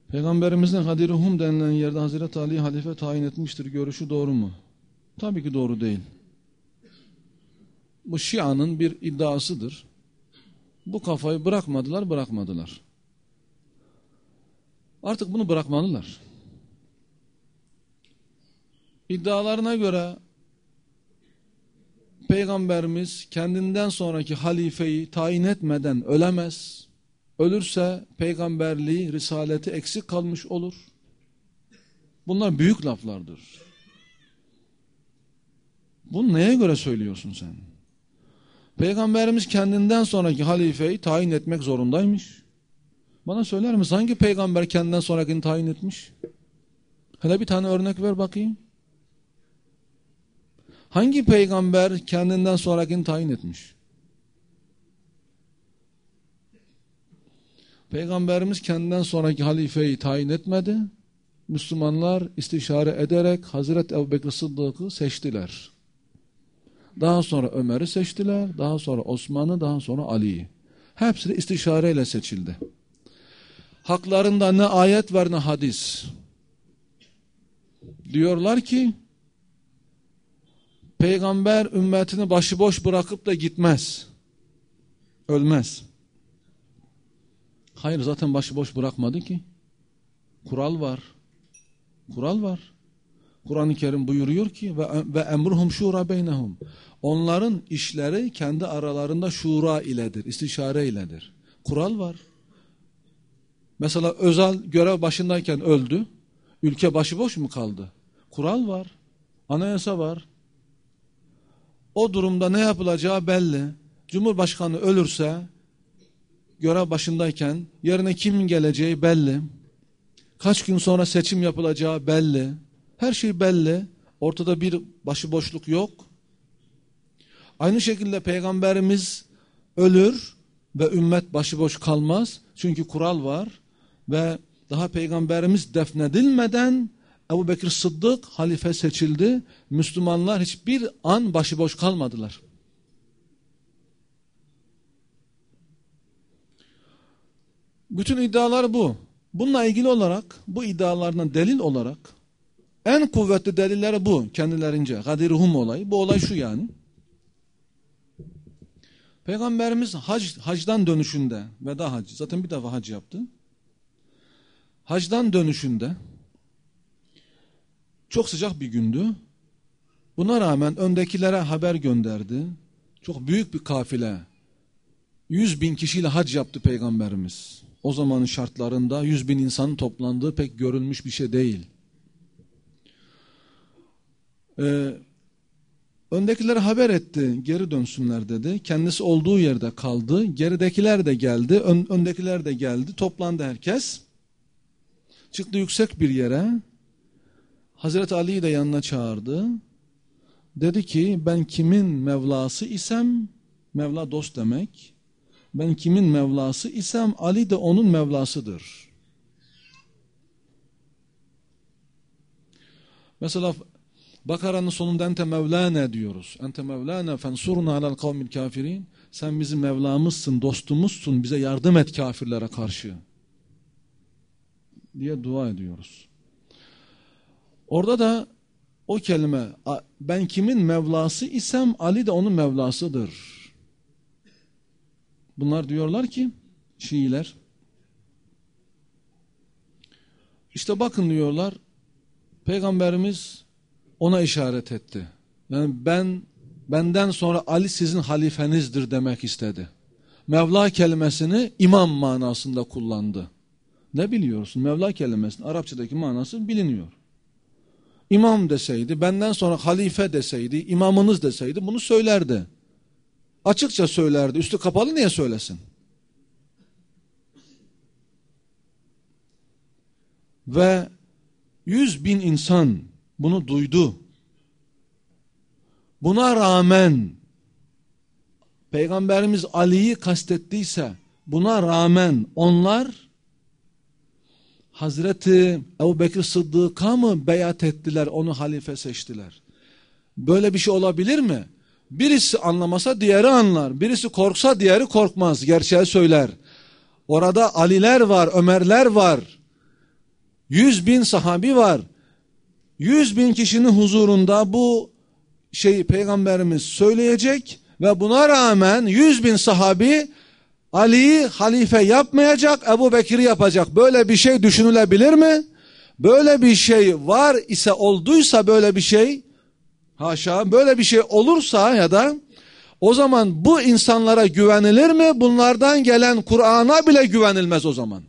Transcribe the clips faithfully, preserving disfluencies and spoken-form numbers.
Peygamberimizin Gadir-i Hum denilen yerde Hazreti Ali halife tayin etmiştir. Görüşü doğru mu? Tabii ki doğru değil. Bu Şia'nın bir iddiasıdır. Bu kafayı bırakmadılar, bırakmadılar. Artık bunu bırakmalılar. İddialarına göre Peygamberimiz kendinden sonraki halifeyi tayin etmeden ölemez. Ölürse peygamberliği, risaleti eksik kalmış olur. Bunlar büyük laflardır. Bunu neye göre söylüyorsun sen? Peygamberimiz kendinden sonraki halifeyi tayin etmek zorundaymış. Bana söyler misin hangi peygamber kendinden sonrakini tayin etmiş? Hele bir tane örnek ver bakayım. Hangi peygamber kendinden sonrakini tayin etmiş? Peygamberimiz kendinden sonraki halifeyi tayin etmedi. Müslümanlar istişare ederek Hazreti Ebubekir Sıddık'ı seçtiler. Daha sonra Ömer'i seçtiler. Daha sonra Osman'ı, daha sonra Ali'yi. Hepsi de istişareyle seçildi. Haklarında ne ayet var ne hadis. Diyorlar ki Peygamber ümmetini başıboş bırakıp da gitmez. Ölmez. Hayır, zaten başıboş bırakmadı ki. Kural var. Kural var. Kur'an-ı Kerim buyuruyor ki ve ve emruhum şura beynehum. Onların işleri kendi aralarında şura iledir, istişare iledir. Kural var. Mesela Özal görev başındayken öldü. Ülke başıboş mu kaldı? Kural var. Anayasa var. O durumda ne yapılacağı belli. Cumhurbaşkanı ölürse görev başındayken yerine kimin geleceği belli. Kaç gün sonra seçim yapılacağı belli. Her şey belli. Ortada bir başıboşluk yok. Aynı şekilde Peygamberimiz ölür ve ümmet başıboş kalmaz. Çünkü kural var ve daha Peygamberimiz defnedilmeden Ebubekir Sıddık halife seçildi. Müslümanlar hiçbir an başıboş kalmadılar. Bütün iddialar bu. Bununla ilgili olarak, bu iddialarına delil olarak en kuvvetli delilleri bu kendilerince. Gadir-i Hum olayı. Bu olay şu yani. Peygamberimiz hac, hacdan dönüşünde, veda hacı, zaten bir defa hac yaptı. Hacdan dönüşünde çok sıcak bir gündü. Buna rağmen öndekilere haber gönderdi. Çok büyük bir kafile. Yüz bin kişiyle hac yaptı Peygamberimiz. O zamanın şartlarında yüz bin insanın toplandığı pek görülmüş bir şey değil. Ee, öndekilere haber etti, geri dönsünler dedi. Kendisi olduğu yerde kaldı. Geridekiler de geldi, ön, öndekiler de geldi. Toplandı herkes. Çıktı yüksek bir yere. Hazreti Ali'yi de yanına çağırdı. Dedi ki ben kimin Mevlası isem, Mevla dost demek. Ben kimin Mevlası isem Ali de onun Mevlasıdır. Mesela Bakara'nın sonunda ente Mevlana diyoruz. Ente Mevlana fensurna alel kavmil kafirin. Sen bizim Mevlamızsın, dostumuzsun, bize yardım et kafirlere karşı diye dua ediyoruz. Orada da o kelime ben kimin Mevlası isem Ali de onun Mevlasıdır. Bunlar diyorlar ki Şiiler işte bakın diyorlar Peygamberimiz ona işaret etti. Yani ben benden sonra Ali sizin halifenizdir demek istedi. Mevla kelimesini imam manasında kullandı. Ne biliyorsun? Mevla kelimesinin Arapçadaki manası biliniyor. İmam deseydi, benden sonra halife deseydi, imamınız deseydi bunu söylerdi. Açıkça söylerdi. Üstü kapalı niye söylesin? Ve yüz bin insan bunu duydu. Buna rağmen Peygamberimiz Ali'yi kastettiyse buna rağmen onlar Hazreti Ebubekir Sıddık'a mı beyat ettiler, onu halife seçtiler? Böyle bir şey olabilir mi? Birisi anlamasa diğeri anlar. Birisi korksa diğeri korkmaz. Gerçeği söyler. Orada Aliler var, Ömerler var. Yüz bin sahabi var. Yüz bin kişinin huzurunda bu şeyi Peygamberimiz söyleyecek ve buna rağmen yüz bin sahabi Ali'yi halife yapmayacak, Ebu Bekir'i yapacak. Böyle bir şey düşünülebilir mi? Böyle bir şey var ise, olduysa böyle bir şey, haşa, böyle bir şey olursa ya da o zaman bu insanlara güvenilir mi? Bunlardan gelen Kur'an'a bile güvenilmez o zaman.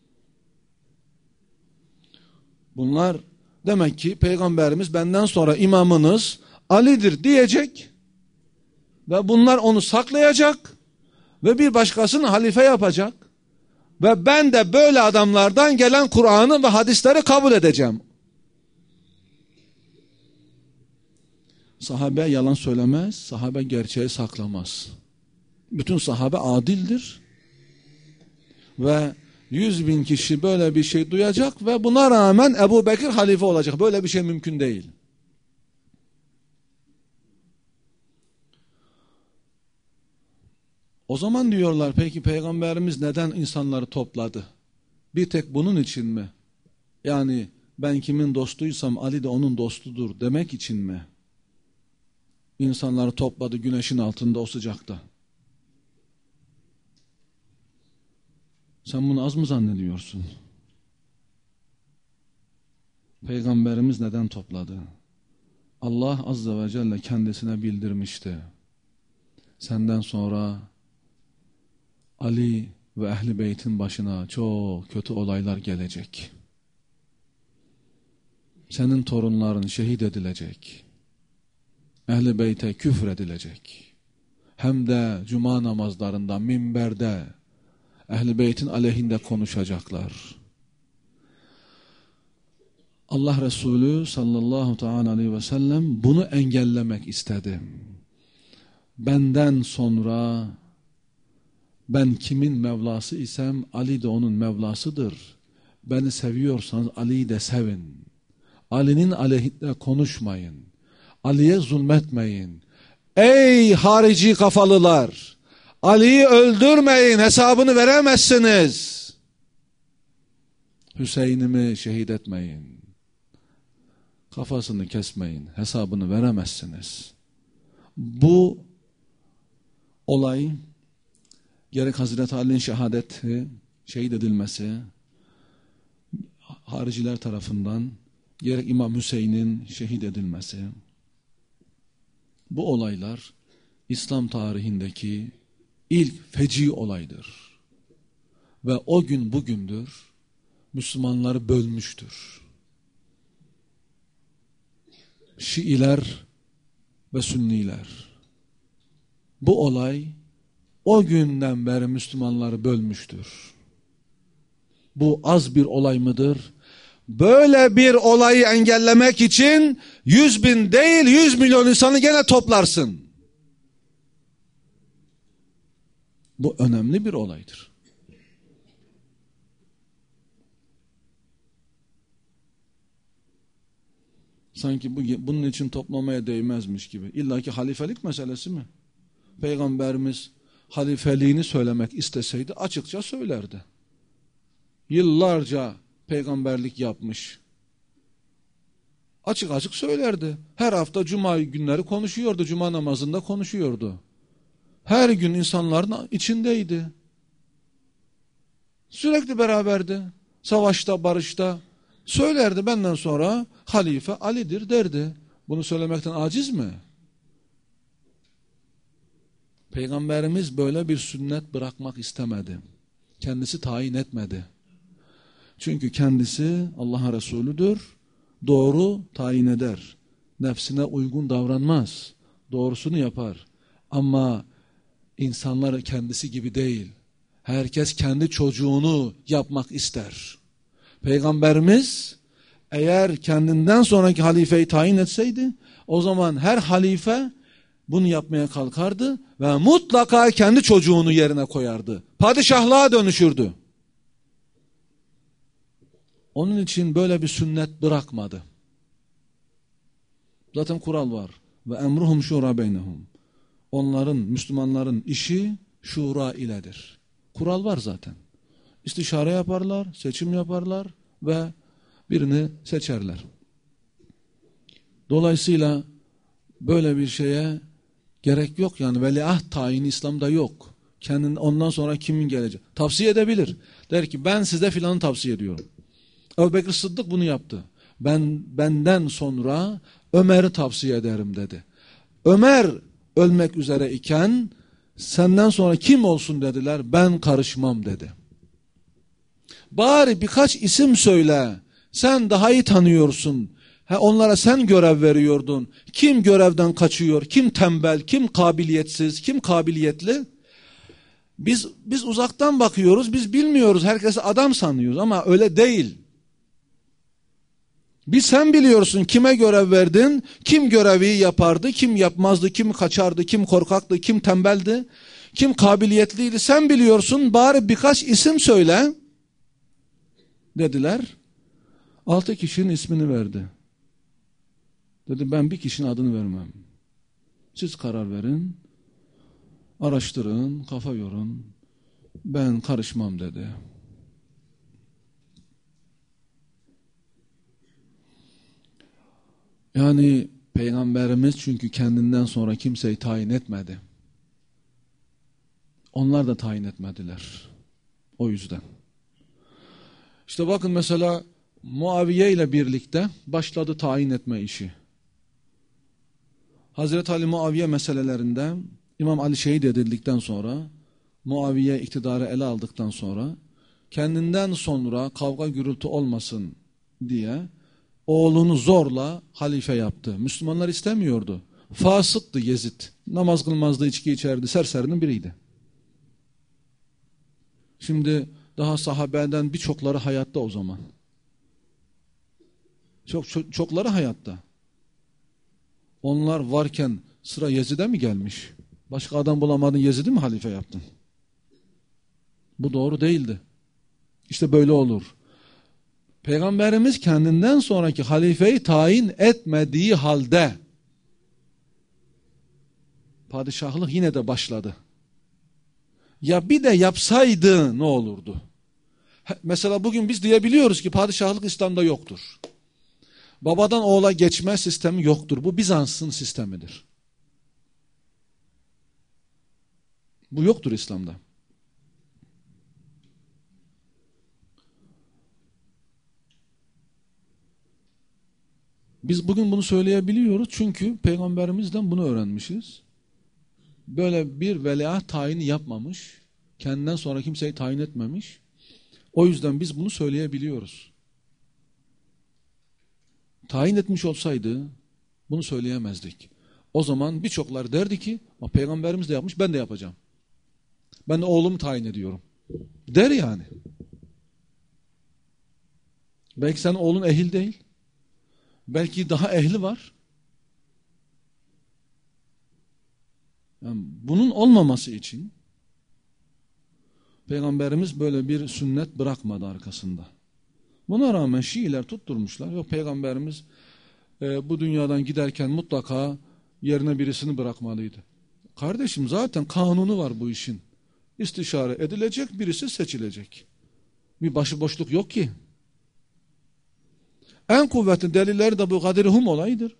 Bunlar demek ki Peygamberimiz benden sonra imamınız Ali'dir diyecek ve bunlar onu saklayacak ve bir başkasını halife yapacak ve ben de böyle adamlardan gelen Kur'an'ı ve hadisleri kabul edeceğim. Sahabe yalan söylemez, sahabe gerçeği saklamaz. Bütün sahabe adildir ve yüz bin kişi böyle bir şey duyacak ve buna rağmen Ebu Bekir halife olacak. Böyle bir şey mümkün değil. O zaman diyorlar, peki Peygamberimiz neden insanları topladı? Bir tek bunun için mi? Yani ben kimin dostuysam Ali de onun dostudur demek için mi? İnsanları topladı güneşin altında o sıcakta. Sen bunu az mı zannediyorsun? Peygamberimiz neden topladı? Allah Azze ve Celle kendisine bildirmişti. Senden sonra Ali ve Ehl-i Beyt'in başına çok kötü olaylar gelecek. Senin torunların şehit edilecek. Ehl-i Beyt'e küfür edilecek. Hem de cuma namazlarında, minberde Ehl-i Beyt'in aleyhinde konuşacaklar. Allah Resulü sallallahu teala aleyhi ve sellem bunu engellemek istedi. Benden sonra ben kimin Mevlası isem Ali de onun Mevlasıdır. Beni seviyorsanız Ali'yi de sevin. Ali'nin aleyhinde konuşmayın. Ali'ye zulmetmeyin. Ey harici kafalılar! Ali'yi öldürmeyin, hesabını veremezsiniz. Hüseyin'imi şehit etmeyin. Kafasını kesmeyin, hesabını veremezsiniz. Bu olay, gerek Hazreti Ali'nin şehadeti, şehit edilmesi, hariciler tarafından, gerek İmam Hüseyin'in şehit edilmesi, bu olaylar İslam tarihindeki ilk feci olaydır. Ve o gün bugündür Müslümanları bölmüştür. Şiiler ve Sünniler. Bu olay o günden beri Müslümanları bölmüştür. Bu az bir olay mıdır? Böyle bir olayı engellemek için yüz bin değil yüz milyon insanı gene toplarsın. Bu önemli bir olaydır. Sanki bu, bunun için toplamaya değmezmiş gibi. İlla ki halifelik meselesi mi? Peygamberimiz halifeliğini söylemek isteseydi açıkça söylerdi. Yıllarca peygamberlik yapmış. Açık açık söylerdi. Her hafta cuma günleri konuşuyordu. Cuma namazında konuşuyordu. Her gün insanların içindeydi. Sürekli beraberdi. Savaşta, barışta. Söylerdi, benden sonra halife Ali'dir derdi. Bunu söylemekten aciz mi? Peygamberimiz böyle bir sünnet bırakmak istemedi. Kendisi tayin etmedi. Çünkü kendisi Allah'ın Resulüdür. Doğru tayin eder. Nefsine uygun davranmaz. Doğrusunu yapar. Ama insanlar kendisi gibi değil. Herkes kendi çocuğunu yapmak ister. Peygamberimiz eğer kendinden sonraki halifeyi tayin etseydi, o zaman her halife bunu yapmaya kalkardı ve mutlaka kendi çocuğunu yerine koyardı. Padişahlığa dönüşürdü. Onun için böyle bir sünnet bırakmadı. Zaten kural var. Ve emruhum şura beynehum. Onların, Müslümanların işi şura iledir. Kural var zaten. İstişare yaparlar, seçim yaparlar ve birini seçerler. Dolayısıyla böyle bir şeye gerek yok yani, veliaht tayini İslam'da yok. Kendin ondan sonra kimin gelecek? Tavsiye edebilir. Der ki ben size filanı tavsiye ediyorum. Ebu Bekir Sıddık bunu yaptı. Ben benden sonra Ömer'i tavsiye ederim dedi. Ömer ölmek üzere iken senden sonra kim olsun dediler. Ben karışmam dedi. Bari birkaç isim söyle. Sen daha iyi tanıyorsun. Ha, onlara sen görev veriyordun. Kim görevden kaçıyor? Kim tembel? Kim kabiliyetsiz? Kim kabiliyetli? Biz biz uzaktan bakıyoruz. Biz bilmiyoruz. Herkesi adam sanıyoruz ama öyle değil. Bir sen biliyorsun kime görev verdin, kim görevi yapardı, kim yapmazdı, kim kaçardı, kim korkaktı, kim tembeldi, kim kabiliyetliydi. Sen biliyorsun, bari birkaç isim söyle dediler. Altı kişinin ismini verdi. Dedi ben bir kişinin adını vermem. Siz karar verin, araştırın, kafa yorun. Ben karışmam dedi. Yani Peygamberimiz çünkü kendinden sonra kimseyi tayin etmedi. Onlar da tayin etmediler. O yüzden. İşte bakın mesela Muaviye ile birlikte başladı tayin etme işi. Hazreti Ali Muaviye meselelerinde İmam Ali şehit edildikten sonra, Muaviye iktidarı ele aldıktan sonra kendinden sonra kavga gürültü olmasın diye oğlunu zorla halife yaptı. Müslümanlar istemiyordu. Fasıktı Yezid. Namaz kılmazdı, içki içerdi, serserinin biriydi. Şimdi daha sahabeden birçokları hayatta o zaman. Çok, çok çokları hayatta. Onlar varken sıra Yezid'e mi gelmiş? Başka adam bulamadın, Yezid'i mi halife yaptın? Bu doğru değildi. İşte böyle olur. Peygamberimiz kendinden sonraki halifeyi tayin etmediği halde padişahlık yine de başladı. Ya bir de yapsaydı ne olurdu? Mesela bugün biz diyebiliyoruz ki padişahlık İslam'da yoktur. Babadan oğula geçme sistemi yoktur. Bu Bizans'ın sistemidir. Bu yoktur İslam'da. Biz bugün bunu söyleyebiliyoruz çünkü Peygamberimizden bunu öğrenmişiz. Böyle bir veliaht tayini yapmamış, kendinden sonra kimseyi tayin etmemiş. O yüzden biz bunu söyleyebiliyoruz. Tayin etmiş olsaydı bunu söyleyemezdik. O zaman birçoklar derdi ki, Peygamberimiz de yapmış, ben de yapacağım. Ben de oğlumu tayin ediyorum. Der yani. Belki senin oğlun ehil değil. Belki daha ehli var. Yani bunun olmaması için Peygamberimiz böyle bir sünnet bırakmadı arkasında. Buna rağmen Şiiler tutturmuşlar. Yok Peygamberimiz e, bu dünyadan giderken mutlaka yerine birisini bırakmalıydı. Kardeşim zaten kanunu var bu işin. İstişare edilecek, birisi seçilecek. Bir başıboşluk yok ki. En kuvvetli delilleri de bu Gadir-i olayıdır.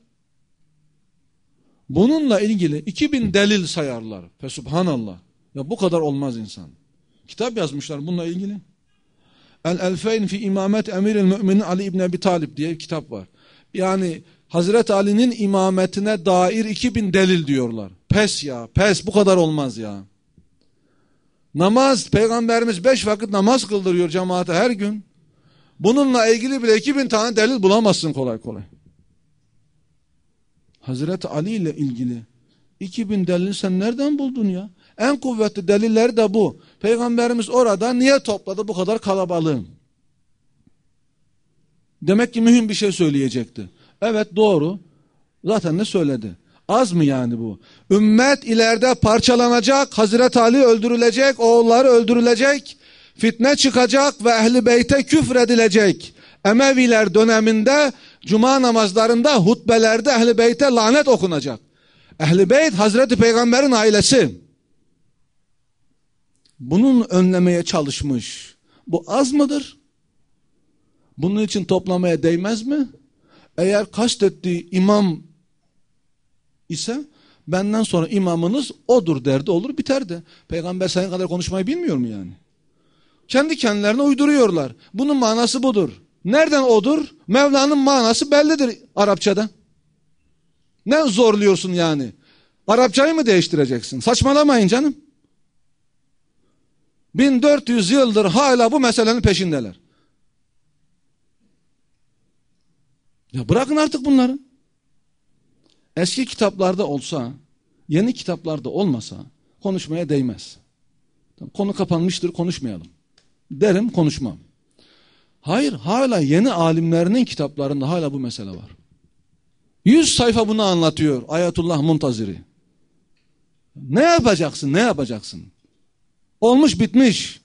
Bununla ilgili iki bin delil sayarlar. Fesubhanallah. Ya bu kadar olmaz insan. Kitap yazmışlar bununla ilgili. El-Elfeyn fi İmamet Emiril Müminin Ali İbni Ebi Talib diye bir kitap var. Yani Hazreti Ali'nin imametine dair iki bin delil diyorlar. Pes ya, pes bu kadar olmaz ya. Namaz, Peygamberimiz beş vakit namaz kıldırıyor cemaate her gün. Bununla ilgili bile iki bin tane delil bulamazsın kolay kolay. Hazreti Ali ile ilgili iki bin delil sen nereden buldun ya? En kuvvetli deliller de bu. Peygamberimiz orada niye topladı bu kadar kalabalığı? Demek ki mühim bir şey söyleyecekti. Evet doğru. Zaten ne söyledi? Az mı yani bu? Ümmet ileride parçalanacak, Hazreti Ali öldürülecek, oğulları öldürülecek, fitne çıkacak ve Ehl-i Beyt'e küfredilecek. Emeviler döneminde cuma namazlarında, hutbelerde Ehl-i Beyt'e lanet okunacak. Ehl-i Beyt Hazreti Peygamber'in ailesi. Bunun önlemeye çalışmış. Bu az mıdır? Bunun için toplamaya değmez mi? Eğer kastettiği imam ise benden sonra imamınız odur derdi, olur biterdi. Peygamber senin kadar konuşmayı bilmiyor mu yani? Kendi kendilerine uyduruyorlar. Bunun manası budur. Nereden odur? Mevla'nın manası bellidir Arapçada. Ne zorluyorsun yani? Arapçayı mı değiştireceksin? Saçmalamayın canım. bin dört yüz yıldır hala bu meselenin peşindeler. Ya bırakın artık bunları. Eski kitaplarda olsa, yeni kitaplarda olmasa konuşmaya değmez. Konu kapanmıştır, konuşmayalım derim, konuşmam. Hayır, hala yeni alimlerinin kitaplarında hala bu mesele var. Yüz sayfa bunu anlatıyor Ayetullah Muntaziri. Ne yapacaksın, ne yapacaksın? Olmuş bitmiş.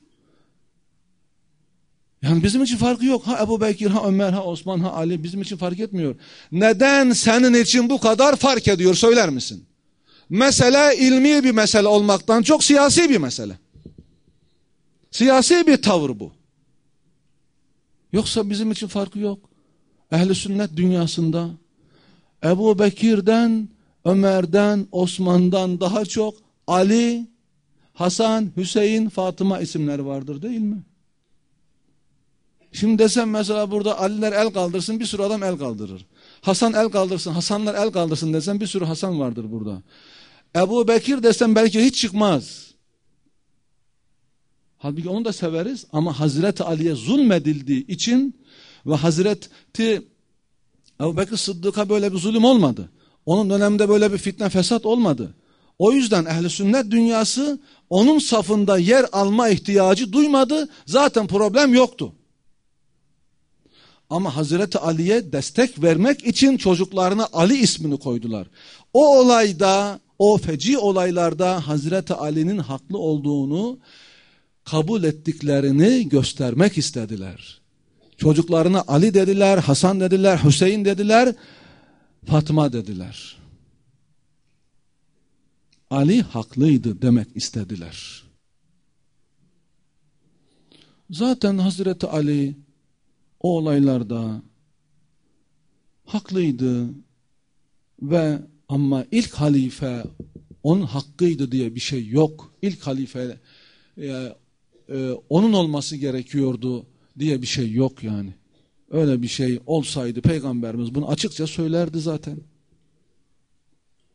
Yani bizim için farkı yok. Ha Ebu Bekir, ha Ömer, ha Osman, ha Ali bizim için fark etmiyor. Neden senin için bu kadar fark ediyor söyler misin? Mesele ilmi bir mesele olmaktan çok siyasi bir mesele. Siyasi bir tavır bu. Yoksa bizim için farkı yok. Ehl-i sünnet dünyasında Ebu Bekir'den, Ömer'den, Osman'dan daha çok Ali, Hasan, Hüseyin, Fatıma isimleri vardır değil mi? Şimdi desem mesela burada Aliler el kaldırsın, bir sürü adam el kaldırır. Hasan el kaldırsın, Hasanlar el kaldırsın desem bir sürü Hasan vardır burada. Ebu Bekir desem belki hiç çıkmaz. Halbuki onu da severiz ama Hazreti Ali'ye zulmedildiği için ve Hazreti Ebu Bekir Sıddık'a böyle bir zulüm olmadı. Onun döneminde böyle bir fitne fesat olmadı. O yüzden ehl-i sünnet dünyası onun safında yer alma ihtiyacı duymadı. Zaten problem yoktu. Ama Hazreti Ali'ye destek vermek için çocuklarına Ali ismini koydular. O olayda, o feci olaylarda Hazreti Ali'nin haklı olduğunu kabul ettiklerini göstermek istediler. Çocuklarına Ali dediler, Hasan dediler, Hüseyin dediler, Fatıma dediler. Ali haklıydı demek istediler. Zaten Hazreti Ali o olaylarda haklıydı ve ama ilk halife onun hakkıydı diye bir şey yok. İlk halife e, e, onun olması gerekiyordu diye bir şey yok yani. Öyle bir şey olsaydı Peygamberimiz bunu açıkça söylerdi zaten.